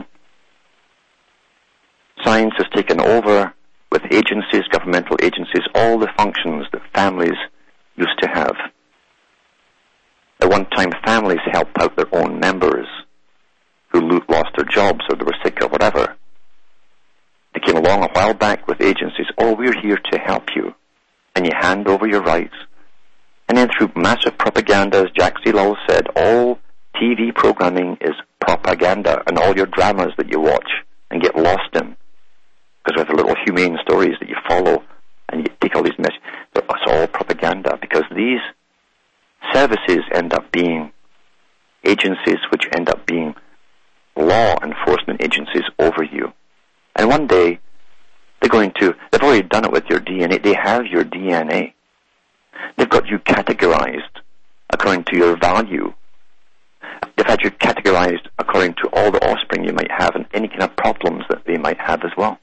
Science has taken over with agencies, governmental agencies, all the functions that families used to have. At one time, families helped out their own members who lost their jobs or they were sick or whatever. They came along a while back with agencies, oh, we're here to help you. And you hand over your rights. And then through massive propaganda, as Jack C. Lowell said, all T V programming is propaganda, and all your dramas that you watch and get lost in, because we have the little humane stories that you follow and you take all these messages. It's all propaganda, because these services end up being agencies which end up being law enforcement agencies over you. And one day, they're going to, they've already done it with your D N A. They have your D N A. They've got you categorized according to your value. They've had you categorized according to all the offspring you might have and any kind of problems that they might have as well.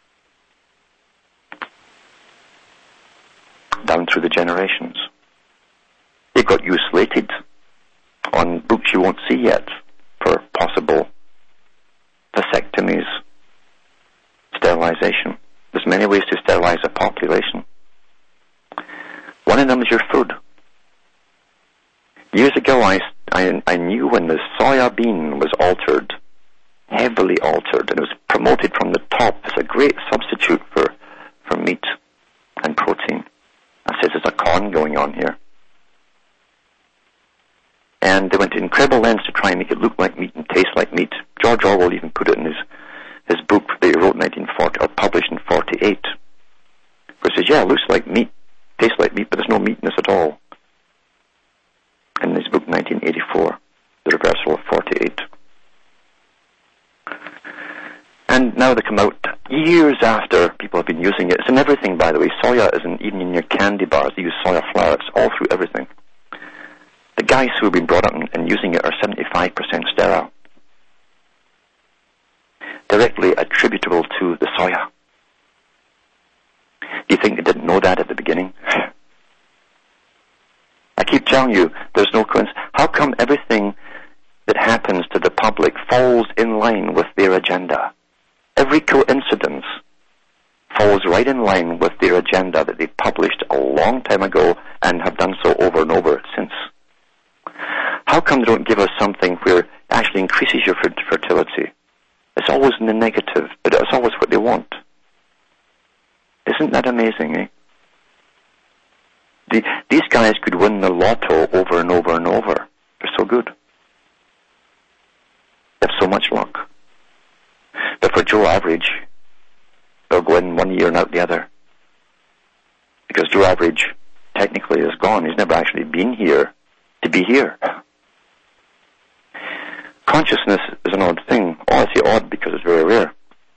Down through the generations. They've got you slated on books you won't see yet for possible vasectomies, sterilization. There's many ways to sterilize a population. One of them is your food. Years ago, I, I, I knew when the soya bean was altered, heavily altered, and it was promoted from the top as a great substitute for, for meat and protein. I said, there's a con going on here. And they went to incredible lengths to try and make it look like meat and taste like meat. George Orwell even put it in his, his book that he wrote in nineteen forty, or published in forty-eight. Where he says, yeah, it looks like meat, tastes like meat, but there's no meat in this at all. In his book, nineteen eighty-four, The Reversal of forty-eight. And now they come out years after people have been using it. It's in everything, by the way. Soya isn't even in your candy bars. They use soya flour. It's all through everything. The guys who have been brought up and using it are seventy-five percent sterile. Directly attributable to the soya. Do you think they didn't know that at the beginning? I keep telling you, there's no coincidence. How come everything that happens to the public falls in line with their agenda? Every coincidence falls right in line with their agenda that they published a long time ago and have done so over and over since. How come they don't give us something where it actually increases your fertility? It's always in the negative, but it's always what they want. Isn't that amazing, eh? The, these guys could win the lotto over and over and over. They're so good. They have so much luck. But for Joe Average, they'll go in one year and out the other. Because Joe Average technically is gone. He's never actually been here to be here. Consciousness is an odd thing. Oh, I say odd because it's very rare.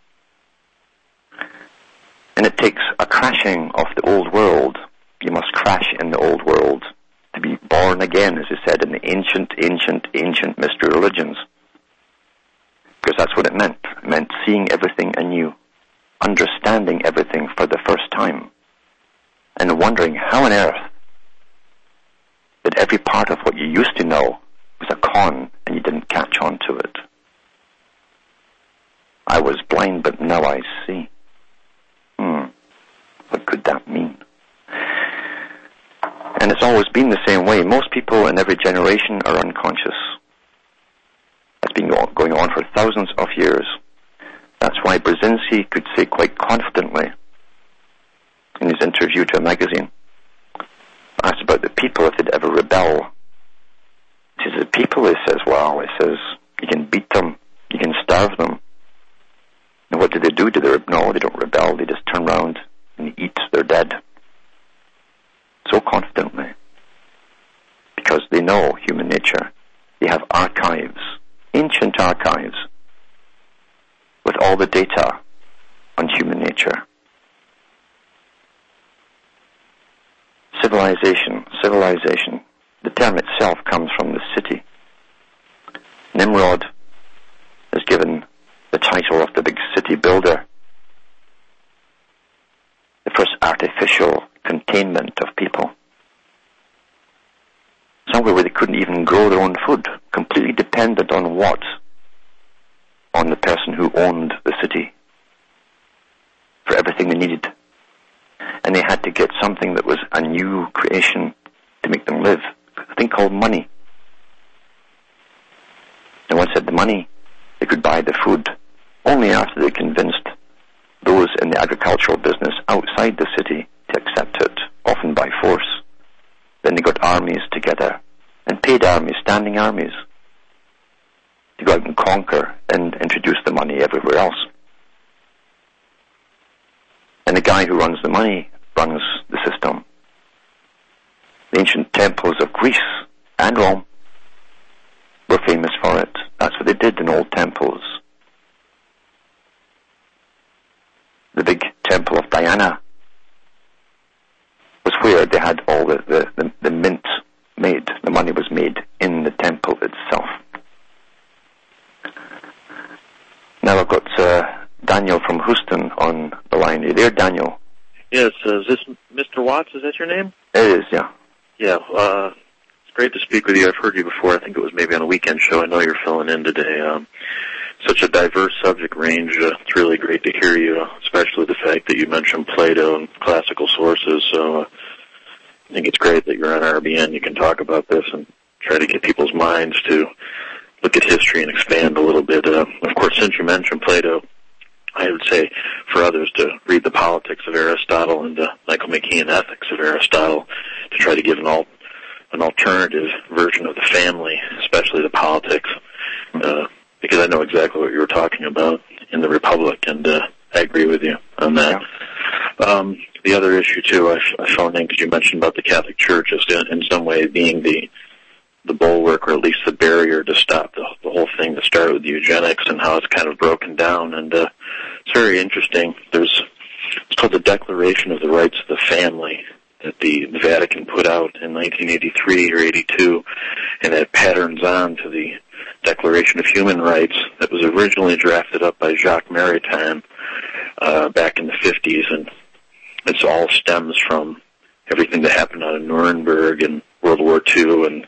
And it takes a crashing of the old world. You must crash in the old world to be born again, as is said in the ancient, ancient, ancient mystery religions. Because that's what it meant. It meant seeing everything anew, understanding everything for the first time, and wondering how on earth that every part of what you used to know was a con and you didn't catch on to it. I was blind, but now I see. Hmm. What could that mean? And it's always been the same way. Most people in every generation are unconscious. That's been going on for thousands of years. That's why Brzezinski could say quite confidently in his interview to a magazine, asked about the people if they'd ever rebel. He says, the people, he says, well, he says, you can beat them, you can starve them. And what do they do? Do they re- no, they don't rebel, they just turn around and eat their dead. So confidently. Because they know human nature. They have archives, ancient archives, with all the data on human nature. Civilization, civilization. The term itself comes from the city. Nimrod is given the title of the big city builder. The first artificial containment of people. Somewhere where they couldn't even grow their own food, completely dependent on what? On the person who owned the city for everything they needed. And they had to get something that was a new creation to make them live. A thing called money. And once they had the money, they could buy the food only after they convinced those in the agricultural business outside the city to accept it, often by force. Then they got armies together, and paid armies, standing armies, to go out and conquer and introduce the money everywhere else. And the guy who runs the money runs the system. The ancient temples of Greece and Rome were famous for it, That's what they did in old temples. The big temple of Diana was where they had all the, the, the, the mint made. The money was made in the temple itself. Now I've got uh, Daniel from Houston on the line. Are you there, Daniel? Yes, uh, is this Mister Watts? Is that your name? It is, yeah. Yeah, uh, it's great to speak with you. I've heard you before. I think it was maybe on a weekend show. I know you're filling in today. Um, such a diverse subject range. Uh, it's really great to hear you, especially the fact that you mentioned Plato and classical sources. So uh, I think it's great that you're on R B N. You can talk about this and try to get people's minds to look at history and expand a little bit. Uh, of course, since you mentioned Plato, I would say for others to read the Politics of Aristotle and the Nicomachean Ethics of Aristotle to try to give an, al- an alternative version of the family, especially the politics, uh, because I know exactly what you were talking about in the Republic, and uh, I agree with you on that. Yeah. Um, the other issue, too, I, I phoned in because you mentioned about the Catholic Church as in, in some way being the the bulwark, or at least the barrier to stop the, the whole thing that started with eugenics and how it's kind of broken down. And uh, it's very interesting. There's it's called the Declaration of the Rights of the Family that the, the Vatican put out in nineteen eighty-three or eighty-two, and it patterns on to the Declaration of Human Rights that was originally drafted up by Jacques Maritain uh, back in the fifties, and it all stems from everything that happened out of Nuremberg and World War Two, and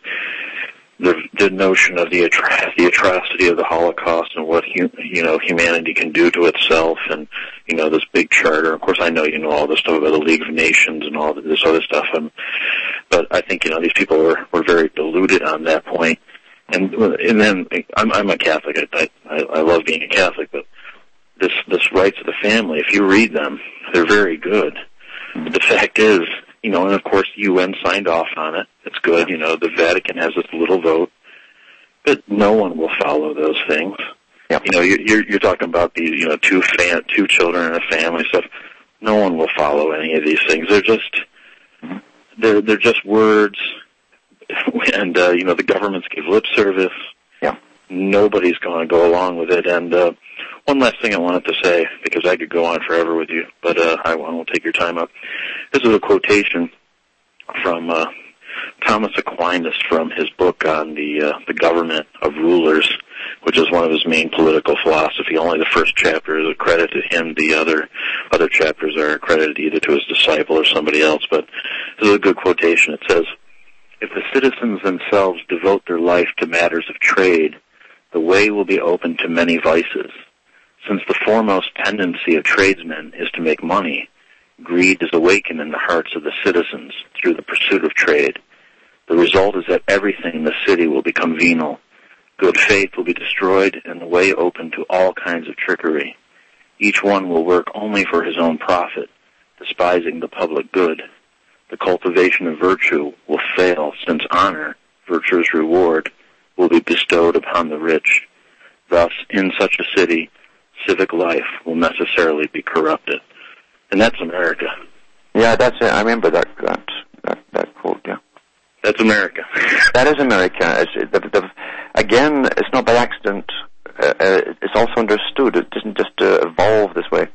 the the notion of the atro- the atrocity of the Holocaust and what hu- you know humanity can do to itself, and you know this big charter. Of course, I know you know all this stuff about the League of Nations and all this other stuff, and but I think you know these people were were very deluded on that point. And and then I'm I'm a Catholic. I I, I love being a Catholic, but this this rights of the family, if you read them, they're very good. But the fact is, you know, and of course the U N signed off on it. It's good. You know, the Vatican has this little vote, but no one will follow those things. Yep. You know, you're you're talking about these, you know, two fam- two children in a family stuff. No one will follow any of these things. They're just they're they're just words, and uh, you know, the governments give lip service. Yeah. Nobody's going to go along with it. And uh, one last thing I wanted to say, because I could go on forever with you, but uh, I won't take your time up. This is a quotation from uh, Thomas Aquinas from his book on the uh, the government of rulers, which is one of his main political philosophy. Only the first chapter is accredited to him. The other other chapters are accredited either to his disciple or somebody else. But this is a good quotation. It says, "If the citizens themselves devote their life to matters of trade, the way will be open to many vices. Since the foremost tendency of tradesmen is to make money, greed is awakened in the hearts of the citizens through the pursuit of trade. The result is that everything in the city will become venal. Good faith will be destroyed and the way open to all kinds of trickery. Each one will work only for his own profit, despising the public good. The cultivation of virtue will fail, since honor, virtue's reward, will be bestowed upon the rich. Thus, in such a city, civic life will necessarily be corrupted." And that's America. Yeah, that's it. I remember that that that, that quote. Yeah, that's America. That is America. It's, the, the, again, it's not by accident. Uh, it's also understood. It doesn't just uh, evolve this way.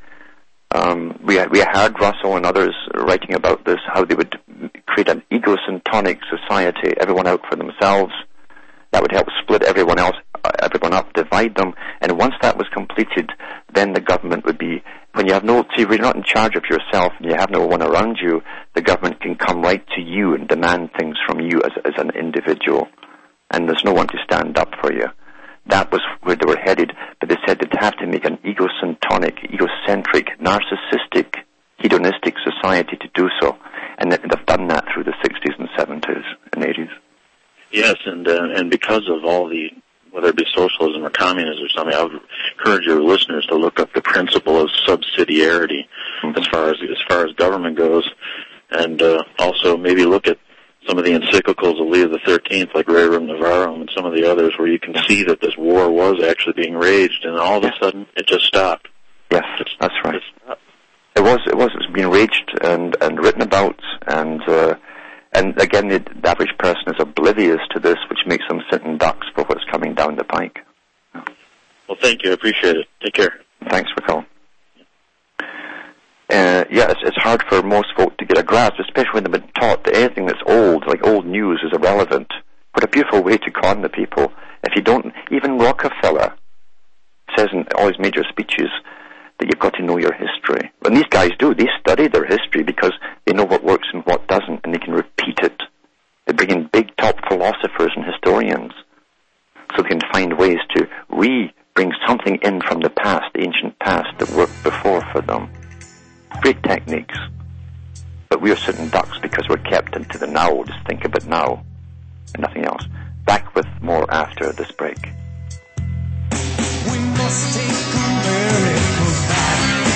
Um, we we heard Russell and others writing about this, how they would create an egocentric society, everyone out for themselves. That would help split everyone else, uh, everyone up, divide them. And once that was completed, then the government would be, when you have no, see, you're not in charge of yourself and you have no one around you, the government can come right to you and demand things from you as, as an individual. And there's no one to stand up for you. That was where they were headed, but they said they'd have to make an egocentric, egocentric, narcissistic, hedonistic society to do so. And they've done that through the sixties and seventies and eighties. Yes, and uh, and because of all the, whether it be socialism or communism or something, I would encourage your listeners to look up the principle of subsidiarity mm-hmm. as far as as far as government goes, and uh, also maybe look at some of the encyclicals of Leo the Thirteenth, like Rerum Novarum, and some of the others, where you can see that this war was actually being waged, and all of a sudden it just stopped. Yes, just, that's right. It was, it was, it was being waged and and written about, and. Uh, And again, the, the average person is oblivious to this, which makes them sit in ducks for what's coming down the pike. Well, thank you. I appreciate it. Take care. Thanks for calling. Uh, yeah, it's, it's hard for most folk to get a grasp, especially when they've been taught that anything that's old, like old news, is irrelevant. What a beautiful way to con the people. If you don't, even Rockefeller says in all his major speeches that you've got to know your history. And these guys do. They study their history because they know what works and what doesn't, and they can repeat it. They bring in big top philosophers and historians so they can find ways to re-bring something in from the past, the ancient past, that worked before for them. Great techniques. But we are sitting ducks because we're kept into the now. Just think about now and nothing else. Back with more after this break. We must take America back.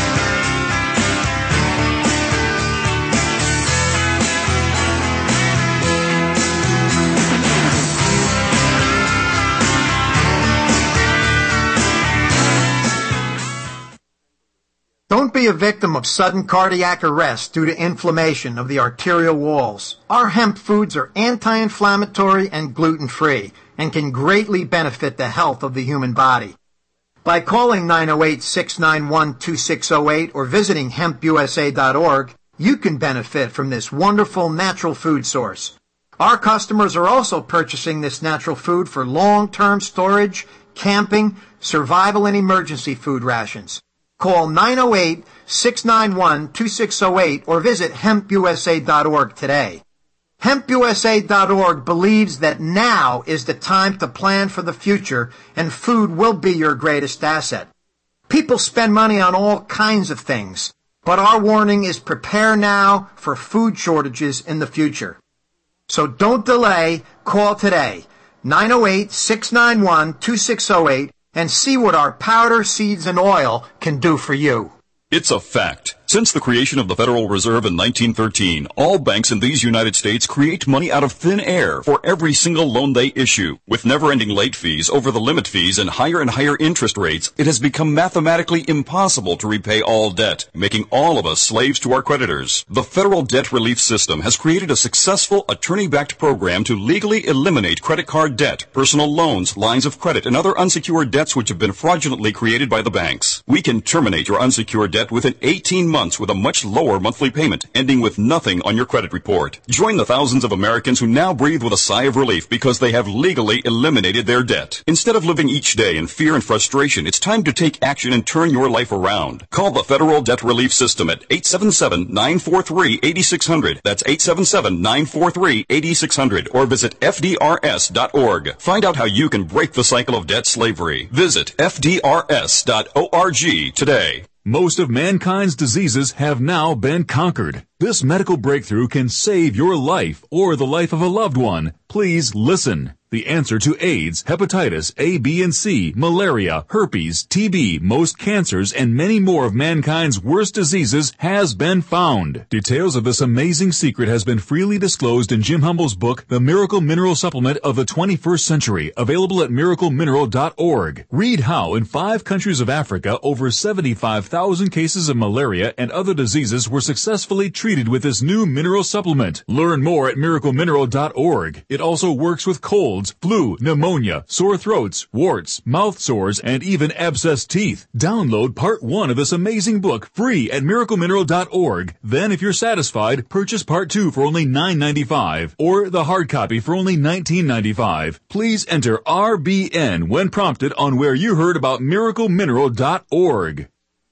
Don't be a victim of sudden cardiac arrest due to inflammation of the arterial walls. Our hemp foods are anti-inflammatory and gluten-free and can greatly benefit the health of the human body. By calling nine oh eight, six nine one, two six oh eight or visiting hemp u s a dot org, you can benefit from this wonderful natural food source. Our customers are also purchasing this natural food for long-term storage, camping, survival, and emergency food rations. Call nine oh eight, six nine one, two six oh eight or visit hemp u s a dot org today. hemp u s a dot org believes that now is the time to plan for the future, and food will be your greatest asset. People spend money on all kinds of things, but our warning is prepare now for food shortages in the future. So don't delay, call today, nine oh eight, six nine one, two six oh eight, and see what our powder, seeds, and oil can do for you. It's a fact. Since the creation of the Federal Reserve in nineteen thirteen, all banks in these United States create money out of thin air for every single loan they issue. With never-ending late fees, over-the-limit fees, and higher and higher interest rates, it has become mathematically impossible to repay all debt, making all of us slaves to our creditors. The Federal Debt Relief System has created a successful attorney-backed program to legally eliminate credit card debt, personal loans, lines of credit, and other unsecured debts which have been fraudulently created by the banks. We can terminate your unsecured debt within eighteen months with a much lower monthly payment, ending with nothing on your credit report. Join the thousands of Americans who now breathe with a sigh of relief because they have legally eliminated their debt. Instead of living each day in fear and frustration, it's time to take action and turn your life around. Call the Federal Debt Relief System at eight seven seven, nine four three, eight six zero zero. That's eight seven seven, nine four three, eight six zero zero. Or visit F D R S dot org. Find out how you can break the cycle of debt slavery. Visit F D R S dot org today. Most of mankind's diseases have now been conquered. This medical breakthrough can save your life or the life of a loved one. Please listen. The answer to AIDS, hepatitis A, B, and C, malaria, herpes, T B, most cancers, and many more of mankind's worst diseases has been found. Details of this amazing secret has been freely disclosed in Jim Humble's book, The Miracle Mineral Supplement of the twenty-first century, available at miracle mineral dot org. Read how in five countries of Africa, over seventy-five thousand cases of malaria and other diseases were successfully treated with this new mineral supplement. Learn more at miracle mineral dot org. It also works with colds, flu, pneumonia, sore throats, warts, mouth sores, and even abscessed teeth. Download part one of this amazing book free at miracle mineral dot org. Then, if you're satisfied, purchase part two for only nine ninety-five or the hard copy for only nineteen ninety-five. Please enter R B N when prompted on where you heard about miracle mineral dot org.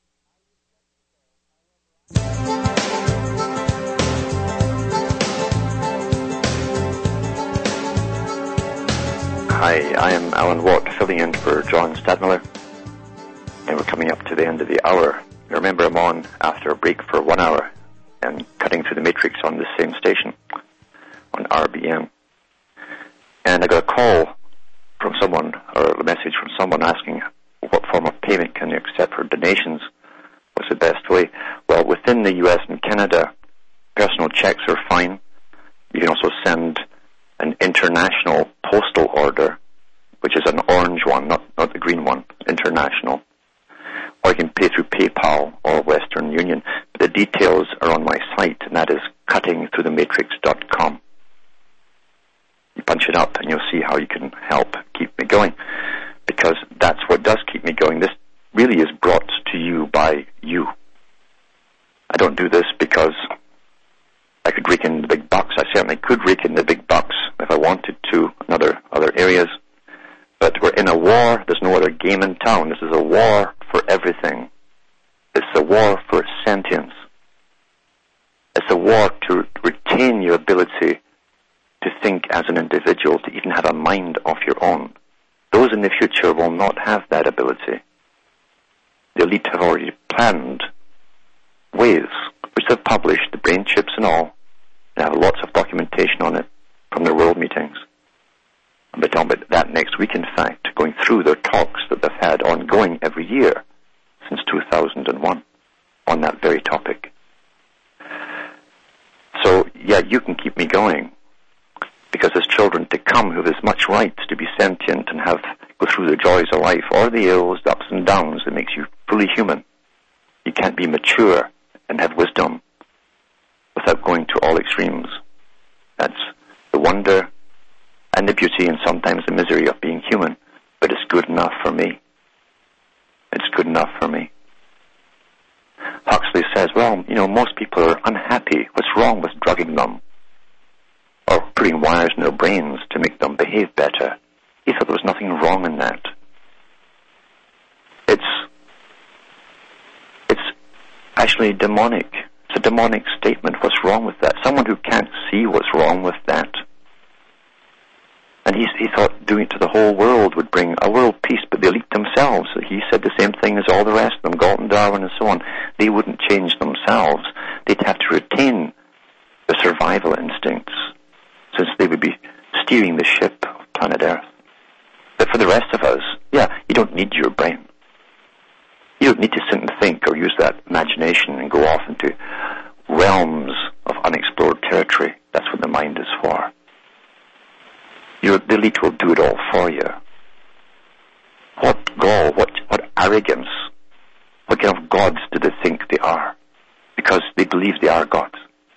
Hi, I am Alan Watt, filling in for John Stadmiller, and we're coming up to the end of the hour. Remember, I'm on after a break for one hour and cutting through the matrix on the same station on R B N. And I got a call from someone, or a message from someone asking what form of payment can you accept for donations? What's the best way? Well, within the U S and Canada, personal checks are fine. You can also send an international postal order, which is an orange one, not, not the green one, international. Or you can pay through PayPal or Western Union. The details are on my site, and that is cutting through the matrix dot com. You punch it up and you'll see how you can help keep me going. because that's what does keep me going. This really is brought to you by you. I don't do this because I could rake in the big bucks. I certainly could rake in the big bucks if I wanted to in other, other areas. But we're in a war. There's no other game in town. This is a war for everything. It's a war for sentience. It's a war to retain your ability to think as an individual, to even have a mind of your own. Those in the future will not have that ability. The elite have already planned ways, which they've published, the brain chips and all. They have lots of documentation on it from their world meetings. I'll be talking about that next week, in fact, going through their talks that they've had ongoing every year since two thousand one on that very topic. So, yeah, you can keep me going, because there's children to come who have as much right to be sentient and have go through the joys of life, or the ills, the ups and downs that makes you fully human. You can't be mature and have wisdom without going to all extremes. That's the wonder and the beauty and sometimes the misery of being human, but it's good enough for me. It's good enough for me. Huxley says, well, you know, most people are unhappy. What's wrong with drugging them? Or putting wires in their brains to make them behave better? He thought there was nothing wrong in that. It's, it's actually demonic. It's a demonic statement. What's wrong with that? Someone who can't see what's wrong with that. And he, he thought doing it to the whole world would bring a world peace, but the elite themselves, he said the same thing as all the rest of them, Galton, Darwin, and so on. They wouldn't change themselves. They'd have to retain the survival instincts, since they would be steering the ship of planet Earth. But for the rest of us, yeah, you don't need your brain. You don't need to sit and think or use that imagination and go off into realms of unexplored territory. That's what the mind is for. Your, the elite will do it all for you. What gall, what, what arrogance, what kind of gods do they think they are? Because they believe they are gods.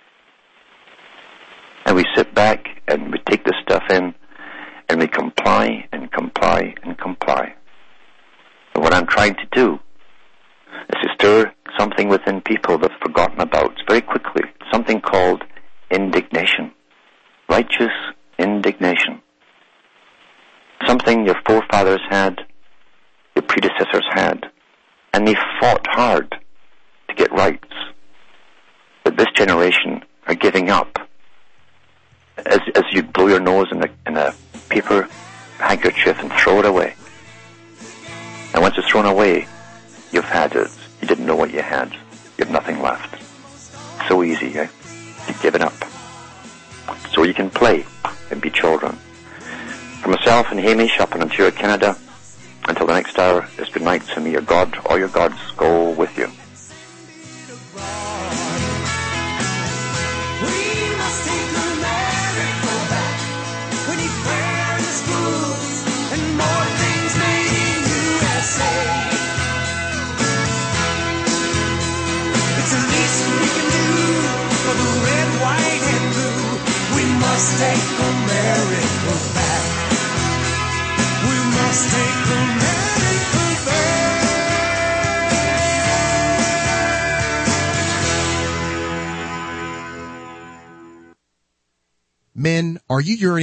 And we sit back and we take this stuff in and we comply and comply and comply. And what I'm trying to do is to stir something within people they've forgotten about very quickly. Something called indignation. Righteous indignation. Something your forefathers had, your predecessors had, and they fought hard to get rights. But this generation are giving up. As as you blow your nose in a, in a paper handkerchief and throw it away. And once it's thrown away, you've had it. You didn't know what you had. You have nothing left. So easy, eh? You give it up. So you can play and be children. For myself and Hamish up in Ontario, Canada, until the next hour, it's good night. So may your God or your gods go with you. Must take America back. We must take America back. Men, are you urinating?